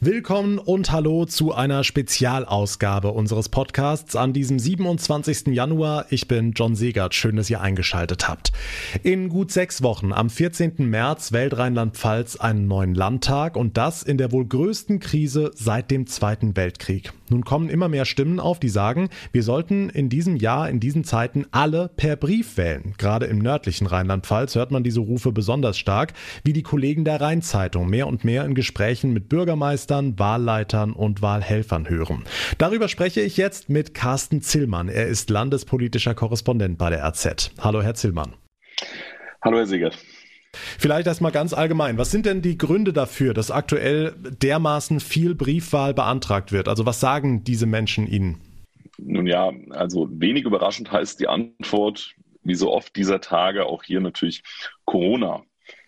Willkommen und hallo zu einer Spezialausgabe unseres Podcasts an diesem 27. Januar. Ich bin John Segert. Schön, dass ihr eingeschaltet habt. In gut 6 Wochen, am 14. März, wählt Rheinland-Pfalz einen neuen Landtag und das in der wohl größten Krise seit dem Zweiten Weltkrieg. Nun kommen immer mehr Stimmen auf, die sagen, wir sollten in diesem Jahr, in diesen Zeiten alle per Brief wählen. Gerade im nördlichen Rheinland-Pfalz hört man diese Rufe besonders stark, wie die Kollegen der Rhein-Zeitung mehr und mehr in Gesprächen mit Bürgermeistern, Wahlleitern und Wahlhelfern hören. Darüber spreche ich jetzt mit Carsten Zillmann. Er ist landespolitischer Korrespondent bei der RZ. Hallo, Herr Zillmann. Hallo, Herr Segert. Vielleicht erstmal ganz allgemein. Was sind denn die Gründe dafür, dass aktuell dermaßen viel Briefwahl beantragt wird? Also was sagen diese Menschen Ihnen? Nun ja, also wenig überraschend heißt die Antwort, wie so oft dieser Tage, auch hier natürlich Corona.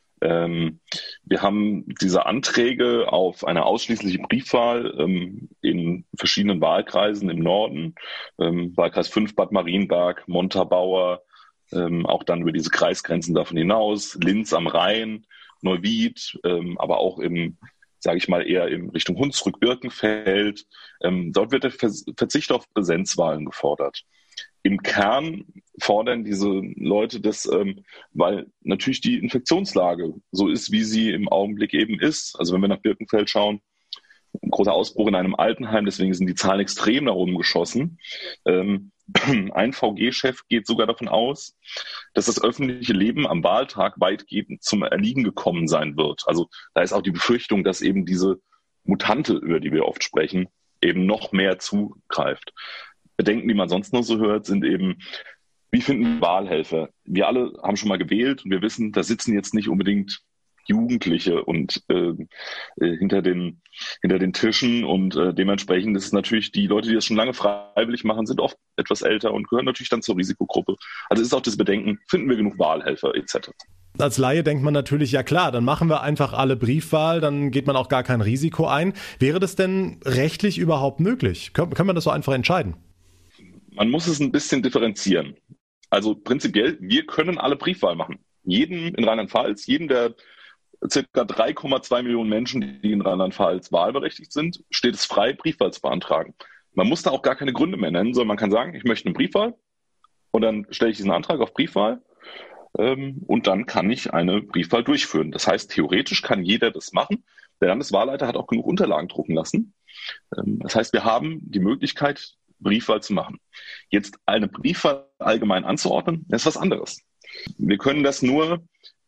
Wir haben diese Anträge auf eine ausschließliche Briefwahl in verschiedenen Wahlkreisen im Norden, Wahlkreis 5 Bad Marienberg, Montabaur, auch dann über diese Kreisgrenzen davon hinaus, Linz am Rhein, Neuwied, aber auch sage ich mal, eher in Richtung Hunsrück-Birkenfeld. Dort wird der Verzicht auf Präsenzwahlen gefordert. Im Kern fordern diese Leute das, weil natürlich die Infektionslage so ist, wie sie im Augenblick eben ist. Also wenn wir nach Birkenfeld schauen, ein großer Ausbruch in einem Altenheim, deswegen sind die Zahlen extrem nach oben geschossen. Ein VG-Chef geht sogar davon aus, dass das öffentliche Leben am Wahltag weitgehend zum Erliegen gekommen sein wird. Also da ist auch die Befürchtung, dass eben diese Mutante, über die wir oft sprechen, eben noch mehr zugreift. Bedenken, die man sonst noch so hört, sind eben, wie finden Wahlhelfer? Wir alle haben schon mal gewählt und wir wissen, da sitzen jetzt nicht unbedingt Jugendliche und hinter den Tischen und dementsprechend ist es natürlich, die Leute, die das schon lange freiwillig machen, sind oft etwas älter und gehören natürlich dann zur Risikogruppe. Also ist auch das Bedenken, finden wir genug Wahlhelfer etc. Als Laie denkt man natürlich, ja klar, dann machen wir einfach alle Briefwahl, dann geht man auch gar kein Risiko ein. Wäre das denn rechtlich überhaupt möglich? Können wir das so einfach entscheiden? Man muss es ein bisschen differenzieren. Also prinzipiell, wir können alle Briefwahl machen. Jedem in Rheinland-Pfalz, jedem der circa 3,2 Millionen Menschen, die in Rheinland-Pfalz wahlberechtigt sind, steht es frei, Briefwahl zu beantragen. Man muss da auch gar keine Gründe mehr nennen, sondern man kann sagen, ich möchte eine Briefwahl und dann stelle ich diesen Antrag auf Briefwahl und dann kann ich eine Briefwahl durchführen. Das heißt, theoretisch kann jeder das machen. Der Landeswahlleiter hat auch genug Unterlagen drucken lassen. Das heißt, wir haben die Möglichkeit, Briefwahl zu machen. Jetzt eine Briefwahl allgemein anzuordnen, das ist was anderes. Wir können das nur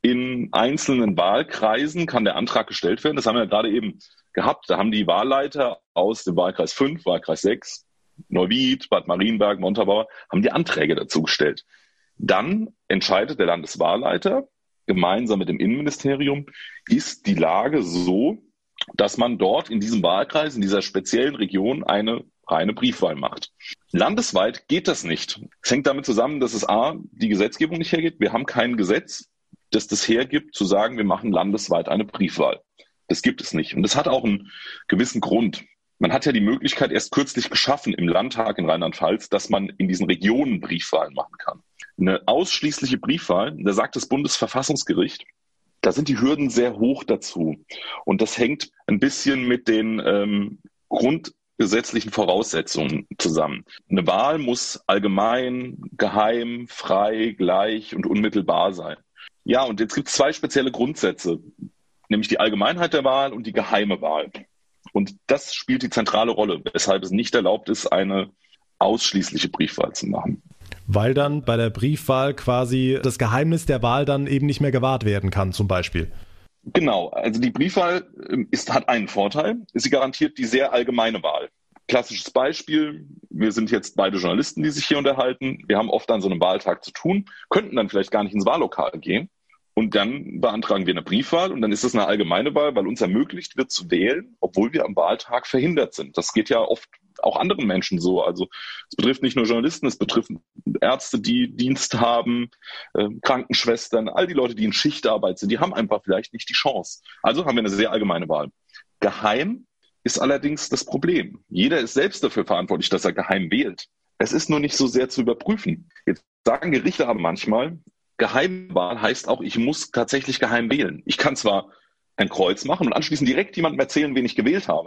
in einzelnen Wahlkreisen, kann der Antrag gestellt werden. Das haben wir ja gerade eben gehabt. Da haben die Wahlleiter aus dem Wahlkreis 5, Wahlkreis 6, Neuwied, Bad Marienberg, Montabaur, haben die Anträge dazu gestellt. Dann entscheidet der Landeswahlleiter gemeinsam mit dem Innenministerium, ist die Lage so, dass man dort in diesem Wahlkreis, in dieser speziellen Region eine reine Briefwahl macht. Landesweit geht das nicht. Es hängt damit zusammen, dass es die Gesetzgebung nicht hergeht. Wir haben kein Gesetz, das hergibt, zu sagen, wir machen landesweit eine Briefwahl. Das gibt es nicht. Und das hat auch einen gewissen Grund. Man hat ja die Möglichkeit erst kürzlich geschaffen im Landtag in Rheinland-Pfalz, dass man in diesen Regionen Briefwahlen machen kann. Eine ausschließliche Briefwahl, da sagt das Bundesverfassungsgericht, da sind die Hürden sehr hoch dazu. Und das hängt ein bisschen mit den grundgesetzlichen Voraussetzungen zusammen. Eine Wahl muss allgemein, geheim, frei, gleich und unmittelbar sein. Ja, und jetzt gibt es 2 spezielle Grundsätze, nämlich die Allgemeinheit der Wahl und die geheime Wahl. Und das spielt die zentrale Rolle, weshalb es nicht erlaubt ist, eine ausschließliche Briefwahl zu machen. Weil dann bei der Briefwahl quasi das Geheimnis der Wahl dann eben nicht mehr gewahrt werden kann, zum Beispiel. Genau, also die Briefwahl hat einen Vorteil, sie garantiert die sehr allgemeine Wahl. Klassisches Beispiel, wir sind jetzt beide Journalisten, die sich hier unterhalten, wir haben oft an so einem Wahltag zu tun, könnten dann vielleicht gar nicht ins Wahllokal gehen und dann beantragen wir eine Briefwahl und dann ist es eine allgemeine Wahl, weil uns ermöglicht wird zu wählen, obwohl wir am Wahltag verhindert sind. Das geht ja oft auch anderen Menschen so. Also es betrifft nicht nur Journalisten, es betrifft Ärzte, die Dienst haben, Krankenschwestern, all die Leute, die in Schichtarbeit sind, die haben einfach vielleicht nicht die Chance. Also haben wir eine sehr allgemeine Wahl. Geheim ist allerdings das Problem. Jeder ist selbst dafür verantwortlich, dass er geheim wählt. Es ist nur nicht so sehr zu überprüfen. Jetzt sagen Gerichte aber manchmal, Geheimwahl heißt auch, ich muss tatsächlich geheim wählen. Ich kann zwar ein Kreuz machen und anschließend direkt jemandem erzählen, wen ich gewählt habe.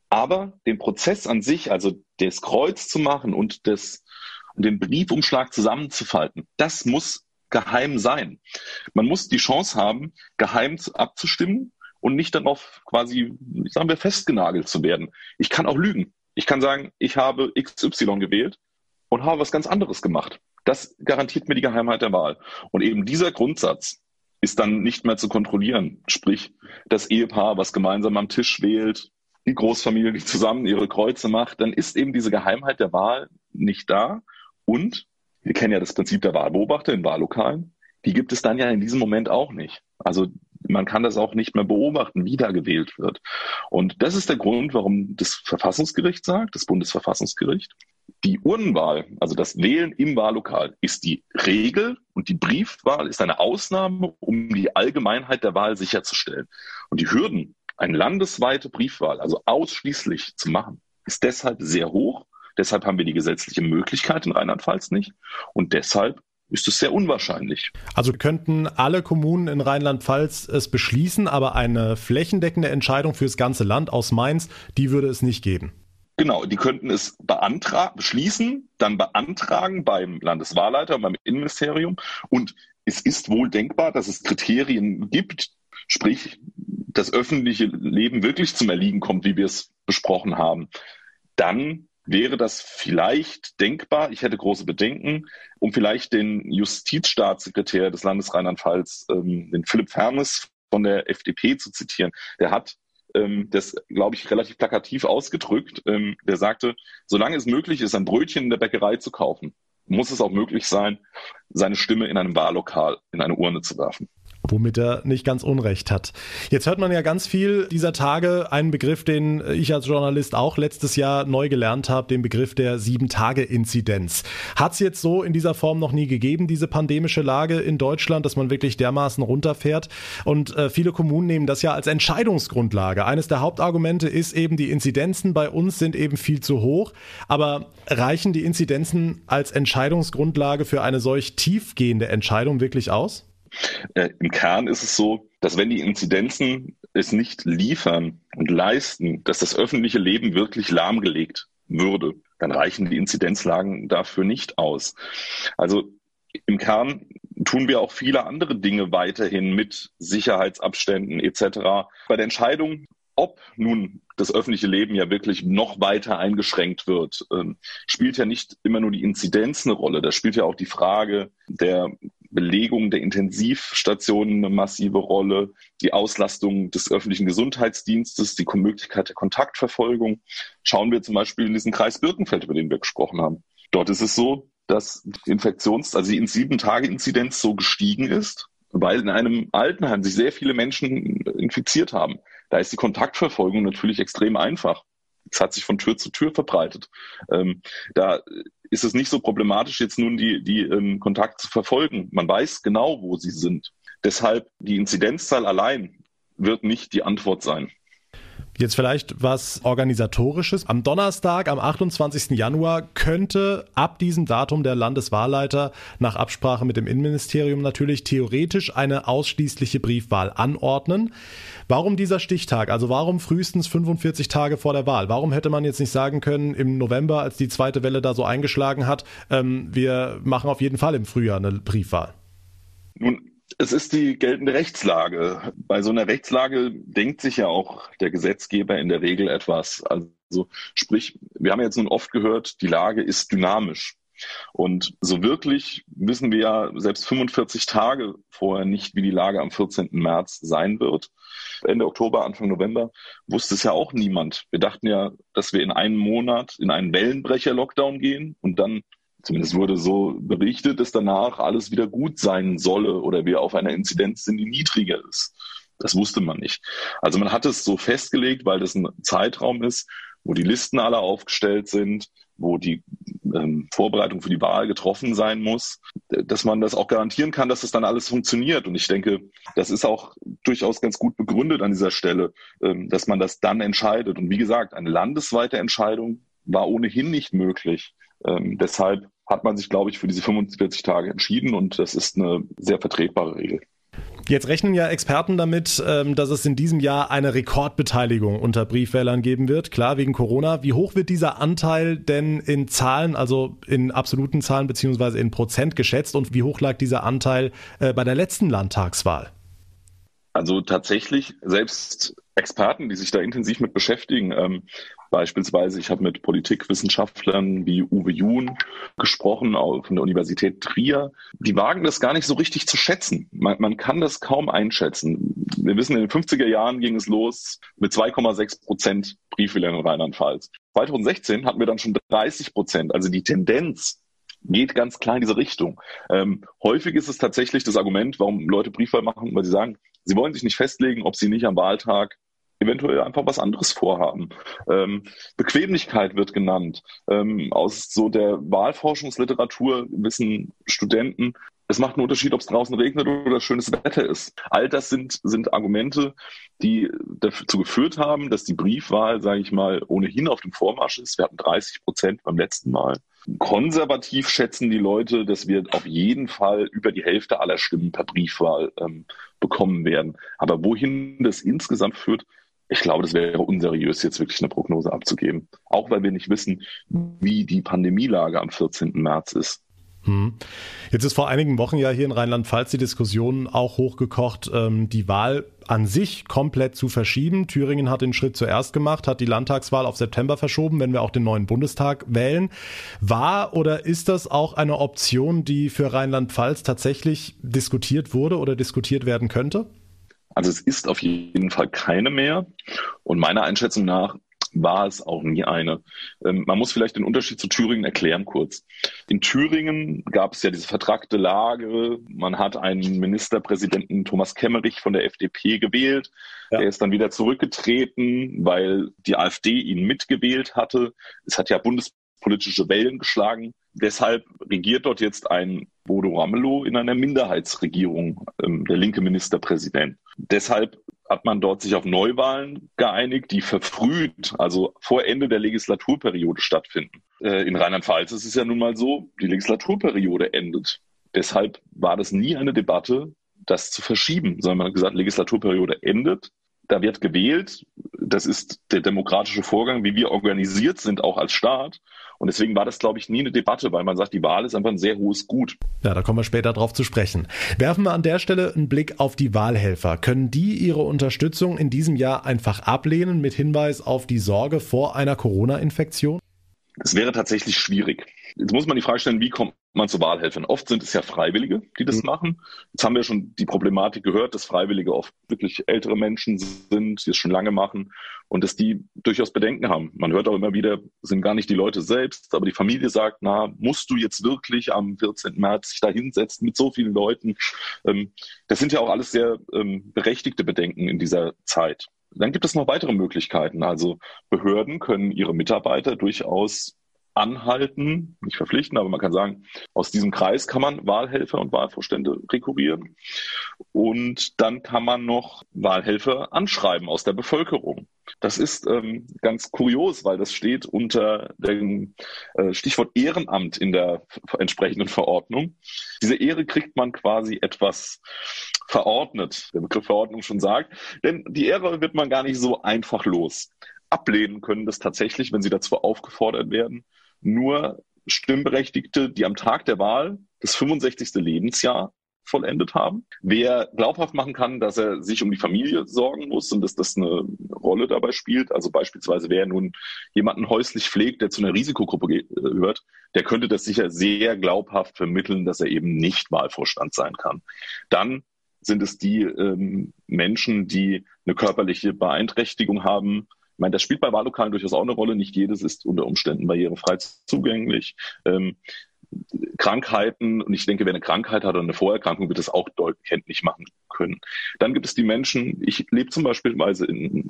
Aber den Prozess an sich, also das Kreuz zu machen und den Briefumschlag zusammenzufalten, das muss geheim sein. Man muss die Chance haben, geheim abzustimmen und nicht darauf quasi, sagen wir, festgenagelt zu werden. Ich kann auch lügen. Ich kann sagen, ich habe XY gewählt und habe was ganz anderes gemacht. Das garantiert mir die Geheimheit der Wahl. Und eben dieser Grundsatz ist dann nicht mehr zu kontrollieren. Sprich, das Ehepaar, was gemeinsam am Tisch wählt, die Großfamilie, die zusammen ihre Kreuze macht, dann ist eben diese Geheimheit der Wahl nicht da. Und wir kennen ja das Prinzip der Wahlbeobachter in Wahllokalen. Die gibt es dann ja in diesem Moment auch nicht. Also man kann das auch nicht mehr beobachten, wie da gewählt wird. Und das ist der Grund, warum das Verfassungsgericht sagt, das Bundesverfassungsgericht, die Urnenwahl, also das Wählen im Wahllokal, ist die Regel und die Briefwahl ist eine Ausnahme, um die Allgemeinheit der Wahl sicherzustellen. Und die Hürden, eine landesweite Briefwahl, also ausschließlich zu machen, ist deshalb sehr hoch. Deshalb haben wir die gesetzliche Möglichkeit in Rheinland-Pfalz nicht. Und deshalb ist es sehr unwahrscheinlich. Also könnten alle Kommunen in Rheinland-Pfalz es beschließen, aber eine flächendeckende Entscheidung fürs ganze Land aus Mainz, die würde es nicht geben. Genau, die könnten es beschließen, dann beantragen beim Landeswahlleiter, beim Innenministerium. Und es ist wohl denkbar, dass es Kriterien gibt, sprich, das öffentliche Leben wirklich zum Erliegen kommt, wie wir es besprochen haben. Dann wäre das vielleicht denkbar, ich hätte große Bedenken, um vielleicht den Justizstaatssekretär des Landes Rheinland-Pfalz, den Philipp Fernes von der FDP zu zitieren. Der hat das, glaube ich, relativ plakativ ausgedrückt. Der sagte, solange es möglich ist, ein Brötchen in der Bäckerei zu kaufen, muss es auch möglich sein, seine Stimme in einem Wahllokal in eine Urne zu werfen. Womit er nicht ganz Unrecht hat. Jetzt hört man ja ganz viel dieser Tage einen Begriff, den ich als Journalist auch letztes Jahr neu gelernt habe, den Begriff der 7-Tage-Inzidenz. Hat es jetzt so in dieser Form noch nie gegeben, diese pandemische Lage in Deutschland, dass man wirklich dermaßen runterfährt? Und viele Kommunen nehmen das ja als Entscheidungsgrundlage. Eines der Hauptargumente ist eben, die Inzidenzen bei uns sind eben viel zu hoch. Aber reichen die Inzidenzen als Entscheidungsgrundlage für eine solch tiefgehende Entscheidung wirklich aus? Im Kern ist es so, dass wenn die Inzidenzen es nicht liefern und leisten, dass das öffentliche Leben wirklich lahmgelegt würde, dann reichen die Inzidenzlagen dafür nicht aus. Also im Kern tun wir auch viele andere Dinge weiterhin mit Sicherheitsabständen etc. Bei der Entscheidung, ob nun das öffentliche Leben ja wirklich noch weiter eingeschränkt wird, spielt ja nicht immer nur die Inzidenz eine Rolle. Da spielt ja auch die Frage der Belegung der Intensivstationen eine massive Rolle, die Auslastung des öffentlichen Gesundheitsdienstes, die Möglichkeit der Kontaktverfolgung. Schauen wir zum Beispiel in diesen Kreis Birkenfeld, über den wir gesprochen haben. Dort ist es so, dass die 7-Tage-Inzidenz so gestiegen ist, weil in einem Altenheim sich sehr viele Menschen infiziert haben. Da ist die Kontaktverfolgung natürlich extrem einfach. Es hat sich von Tür zu Tür verbreitet. Da ist es nicht so problematisch, jetzt nun die Kontakte zu verfolgen. Man weiß genau, wo sie sind. Deshalb die Inzidenzzahl allein wird nicht die Antwort sein. Jetzt vielleicht was Organisatorisches. Am Donnerstag, am 28. Januar, könnte ab diesem Datum der Landeswahlleiter nach Absprache mit dem Innenministerium natürlich theoretisch eine ausschließliche Briefwahl anordnen. Warum dieser Stichtag? Also warum frühestens 45 Tage vor der Wahl? Warum hätte man jetzt nicht sagen können, im November, als die zweite Welle da so eingeschlagen hat, wir machen auf jeden Fall im Frühjahr eine Briefwahl? Nun, es ist die geltende Rechtslage. Bei so einer Rechtslage denkt sich ja auch der Gesetzgeber in der Regel etwas. Also sprich, wir haben jetzt nun oft gehört, die Lage ist dynamisch. Und so wirklich wissen wir ja selbst 45 Tage vorher nicht, wie die Lage am 14. März sein wird. Ende Oktober, Anfang November wusste es ja auch niemand. Wir dachten ja, dass wir in einem Monat in einen Wellenbrecher-Lockdown gehen und dann, zumindest wurde so berichtet, dass danach alles wieder gut sein solle oder wir auf einer Inzidenz sind, die niedriger ist. Das wusste man nicht. Also man hat es so festgelegt, weil das ein Zeitraum ist, wo die Listen alle aufgestellt sind, wo die Vorbereitung für die Wahl getroffen sein muss, dass man das auch garantieren kann, dass das dann alles funktioniert. Und ich denke, das ist auch durchaus ganz gut begründet an dieser Stelle, dass man das dann entscheidet. Und wie gesagt, eine landesweite Entscheidung war ohnehin nicht möglich. Deshalb hat man sich, glaube ich, für diese 45 Tage entschieden und das ist eine sehr vertretbare Regel. Jetzt rechnen ja Experten damit, dass es in diesem Jahr eine Rekordbeteiligung unter Briefwählern geben wird. Klar, wegen Corona. Wie hoch wird dieser Anteil denn in Zahlen, also in absoluten Zahlen beziehungsweise in Prozent geschätzt? Und wie hoch lag dieser Anteil bei der letzten Landtagswahl? Also tatsächlich, selbst Experten, die sich da intensiv mit beschäftigen, beispielsweise, ich habe mit Politikwissenschaftlern wie Uwe Juhn gesprochen, auch von der Universität Trier, die wagen das gar nicht so richtig zu schätzen. Man kann das kaum einschätzen. Wir wissen, in den 50er Jahren ging es los mit 2,6% Briefwählern in Rheinland-Pfalz. 2016 hatten wir dann schon 30%, also die Tendenz geht ganz klar in diese Richtung. Häufig ist es tatsächlich das Argument, warum Leute Briefwahl machen, weil sie sagen, sie wollen sich nicht festlegen, ob sie nicht am Wahltag eventuell einfach was anderes vorhaben. Bequemlichkeit wird genannt. Aus so der Wahlforschungsliteratur wissen Studenten, es macht einen Unterschied, ob es draußen regnet oder schönes Wetter ist. All das sind Argumente, die dazu geführt haben, dass die Briefwahl, sage ich mal, ohnehin auf dem Vormarsch ist. Wir hatten 30% beim letzten Mal. Konservativ schätzen die Leute, dass wir auf jeden Fall über die Hälfte aller Stimmen per Briefwahl bekommen werden. Aber wohin das insgesamt führt, ich glaube, das wäre unseriös, jetzt wirklich eine Prognose abzugeben. Auch weil wir nicht wissen, wie die Pandemielage am 14. März ist. Jetzt ist vor einigen Wochen ja hier in Rheinland-Pfalz die Diskussion auch hochgekocht, die Wahl an sich komplett zu verschieben. Thüringen hat den Schritt zuerst gemacht, hat die Landtagswahl auf September verschoben, wenn wir auch den neuen Bundestag wählen. War oder ist das auch eine Option, die für Rheinland-Pfalz tatsächlich diskutiert wurde oder diskutiert werden könnte? Also es ist auf jeden Fall keine mehr. Und meiner Einschätzung nach war es auch nie eine. Man muss vielleicht den Unterschied zu Thüringen erklären kurz. In Thüringen gab es ja diese vertrackte Lage. Man hat einen Ministerpräsidenten Thomas Kemmerich von der FDP gewählt. Ja. Er ist dann wieder zurückgetreten, weil die AfD ihn mitgewählt hatte. Es hat ja bundespolitische Wellen geschlagen. Deshalb regiert dort jetzt ein Bodo Ramelow in einer Minderheitsregierung, der linke Ministerpräsident. Deshalb hat man dort sich auf Neuwahlen geeinigt, die verfrüht, also vor Ende der Legislaturperiode stattfinden. In Rheinland-Pfalz ist es ja nun mal so, die Legislaturperiode endet. Deshalb war das nie eine Debatte, das zu verschieben, sondern man hat gesagt, Legislaturperiode endet, da wird gewählt. Das ist der demokratische Vorgang, wie wir organisiert sind, auch als Staat. Und deswegen war das, glaube ich, nie eine Debatte, weil man sagt, die Wahl ist einfach ein sehr hohes Gut. Ja, da kommen wir später drauf zu sprechen. Werfen wir an der Stelle einen Blick auf die Wahlhelfer. Können die ihre Unterstützung in diesem Jahr einfach ablehnen mit Hinweis auf die Sorge vor einer Corona-Infektion? Das wäre tatsächlich schwierig. Jetzt muss man die Frage stellen, wie kommt man zu Wahlhelfern? Oft sind es ja Freiwillige, die das machen. Jetzt haben wir schon die Problematik gehört, dass Freiwillige oft wirklich ältere Menschen sind, die es schon lange machen und dass die durchaus Bedenken haben. Man hört auch immer wieder, sind gar nicht die Leute selbst, aber die Familie sagt, musst du jetzt wirklich am 14. März dich da hinsetzen mit so vielen Leuten? Das sind ja auch alles sehr berechtigte Bedenken in dieser Zeit. Dann gibt es noch weitere Möglichkeiten. Also Behörden können ihre Mitarbeiter durchaus anhalten, nicht verpflichten, aber man kann sagen, aus diesem Kreis kann man Wahlhelfer und Wahlvorstände rekurrieren. Und dann kann man noch Wahlhelfer anschreiben aus der Bevölkerung. Das ist ganz kurios, weil das steht unter dem Stichwort Ehrenamt in der entsprechenden Verordnung. Diese Ehre kriegt man quasi etwas verordnet, der Begriff Verordnung schon sagt, denn die Ehre wird man gar nicht so einfach los. Ablehnen können das tatsächlich, wenn sie dazu aufgefordert werden, nur Stimmberechtigte, die am Tag der Wahl das 65. Lebensjahr vollendet haben. Wer glaubhaft machen kann, dass er sich um die Familie sorgen muss und dass das eine Rolle dabei spielt, also beispielsweise wer nun jemanden häuslich pflegt, der zu einer Risikogruppe gehört, der könnte das sicher sehr glaubhaft vermitteln, dass er eben nicht Wahlvorstand sein kann. Dann sind es die Menschen, die eine körperliche Beeinträchtigung haben. Ich meine, das spielt bei Wahllokalen durchaus auch eine Rolle. Nicht jedes ist unter Umständen barrierefrei zugänglich. Krankheiten, und ich denke, wer eine Krankheit hat oder eine Vorerkrankung, wird es auch deutlich kenntlich machen können. Dann gibt es die Menschen, ich lebe beispielsweise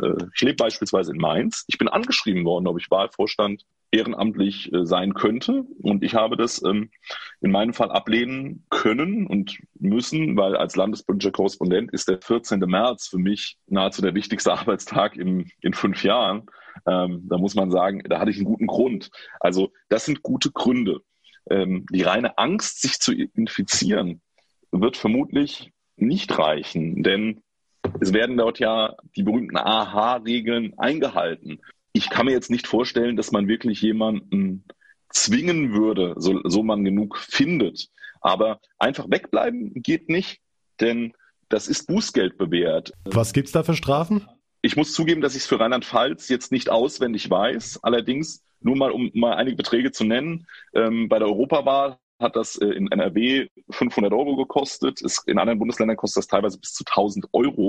in Mainz. Ich bin angeschrieben worden, ob ich Wahlvorstand ehrenamtlich sein könnte. Und ich habe das in meinem Fall ablehnen können und müssen, weil als landespolitischer Korrespondent ist der 14. März für mich nahezu der wichtigste Arbeitstag in 5 Jahren. Da muss man sagen, da hatte ich einen guten Grund. Also das sind gute Gründe. Die reine Angst, sich zu infizieren, wird vermutlich nicht reichen, denn es werden dort ja die berühmten AHA-Regeln eingehalten. Ich kann mir jetzt nicht vorstellen, dass man wirklich jemanden zwingen würde, so man genug findet. Aber einfach wegbleiben geht nicht, denn das ist Bußgeld bewährt. Was gibt's da für Strafen? Ich muss zugeben, dass ich es für Rheinland-Pfalz jetzt nicht auswendig weiß. Allerdings, nur mal, um mal einige Beträge zu nennen, bei der Europawahl hat das in NRW 500 € gekostet. In anderen Bundesländern kostet das teilweise bis zu 1.000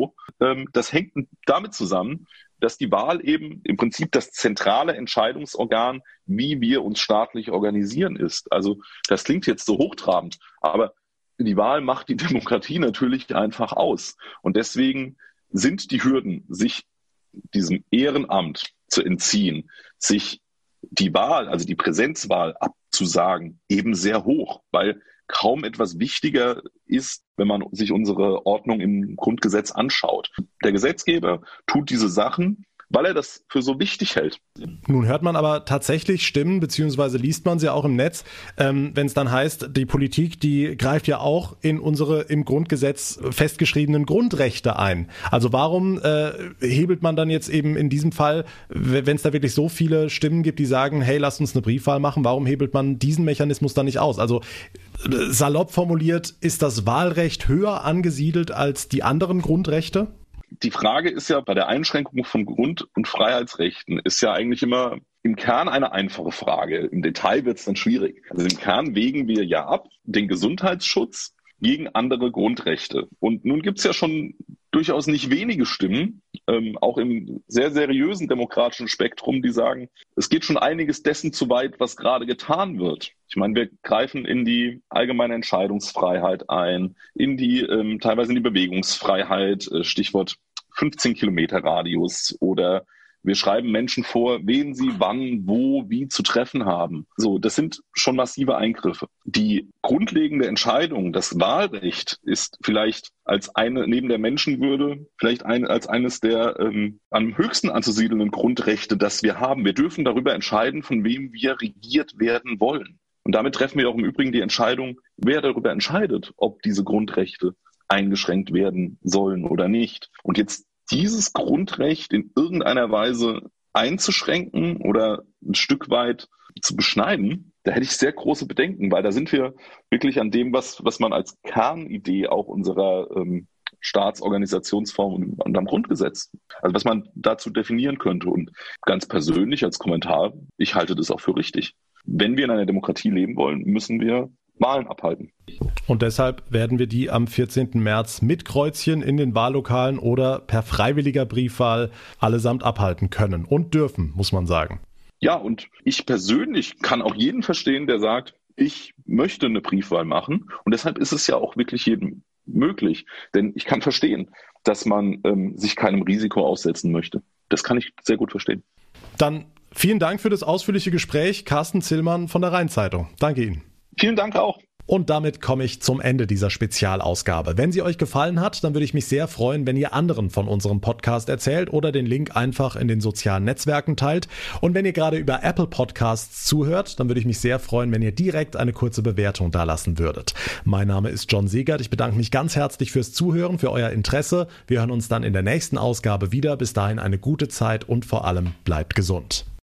€. Das hängt damit zusammen, dass die Wahl eben im Prinzip das zentrale Entscheidungsorgan, wie wir uns staatlich organisieren, ist. Also das klingt jetzt so hochtrabend, aber die Wahl macht die Demokratie natürlich einfach aus. Und deswegen sind die Hürden, sich diesem Ehrenamt zu entziehen, sich die Wahl, also die Präsenzwahl abzusagen, eben sehr hoch, weil kaum etwas wichtiger ist, wenn man sich unsere Ordnung im Grundgesetz anschaut. Der Gesetzgeber tut diese Sachen, weil er das für so wichtig hält. Nun hört man aber tatsächlich Stimmen, beziehungsweise liest man sie auch im Netz, wenn es dann heißt, die Politik, die greift ja auch in unsere im Grundgesetz festgeschriebenen Grundrechte ein. Also warum hebelt man dann jetzt eben in diesem Fall, wenn es da wirklich so viele Stimmen gibt, die sagen, hey, lasst uns eine Briefwahl machen, warum hebelt man diesen Mechanismus dann nicht aus? Also salopp formuliert, ist das Wahlrecht höher angesiedelt als die anderen Grundrechte? Die Frage ist ja bei der Einschränkung von Grund- und Freiheitsrechten ist ja eigentlich immer im Kern eine einfache Frage. Im Detail wird es dann schwierig. Also im Kern wägen wir ja ab den Gesundheitsschutz gegen andere Grundrechte. Und nun gibt es ja schon durchaus nicht wenige Stimmen, auch im sehr seriösen demokratischen Spektrum, die sagen, es geht schon einiges dessen zu weit, was gerade getan wird. Ich meine, wir greifen in die allgemeine Entscheidungsfreiheit ein, teilweise in die Bewegungsfreiheit, Stichwort 15 Kilometer Radius, oder wir schreiben Menschen vor, wen sie wann, wo, wie zu treffen haben. So, das sind schon massive Eingriffe. Die grundlegende Entscheidung, das Wahlrecht, ist vielleicht als eine neben der Menschenwürde, als eines der am höchsten anzusiedelnden Grundrechte, das wir haben. Wir dürfen darüber entscheiden, von wem wir regiert werden wollen. Und damit treffen wir auch im Übrigen die Entscheidung, wer darüber entscheidet, ob diese Grundrechte eingeschränkt werden sollen oder nicht. Und jetzt dieses Grundrecht in irgendeiner Weise einzuschränken oder ein Stück weit zu beschneiden, da hätte ich sehr große Bedenken, weil da sind wir wirklich an dem, was man als Kernidee auch unserer Staatsorganisationsform und am Grundgesetz, also was man dazu definieren könnte. Und ganz persönlich als Kommentar, ich halte das auch für richtig. Wenn wir in einer Demokratie leben wollen, müssen wir Wahlen abhalten. Und deshalb werden wir die am 14. März mit Kreuzchen in den Wahllokalen oder per freiwilliger Briefwahl allesamt abhalten können und dürfen, muss man sagen. Ja, und ich persönlich kann auch jeden verstehen, der sagt, ich möchte eine Briefwahl machen. Und deshalb ist es ja auch wirklich jedem möglich. Denn ich kann verstehen, dass man sich keinem Risiko aussetzen möchte. Das kann ich sehr gut verstehen. Dann vielen Dank für das ausführliche Gespräch. Carsten Zillmann von der Rhein-Zeitung. Danke Ihnen. Vielen Dank auch. Und damit komme ich zum Ende dieser Spezialausgabe. Wenn sie euch gefallen hat, dann würde ich mich sehr freuen, wenn ihr anderen von unserem Podcast erzählt oder den Link einfach in den sozialen Netzwerken teilt. Und wenn ihr gerade über Apple Podcasts zuhört, dann würde ich mich sehr freuen, wenn ihr direkt eine kurze Bewertung dalassen würdet. Mein Name ist John Segert. Ich bedanke mich ganz herzlich fürs Zuhören, für euer Interesse. Wir hören uns dann in der nächsten Ausgabe wieder. Bis dahin eine gute Zeit und vor allem bleibt gesund.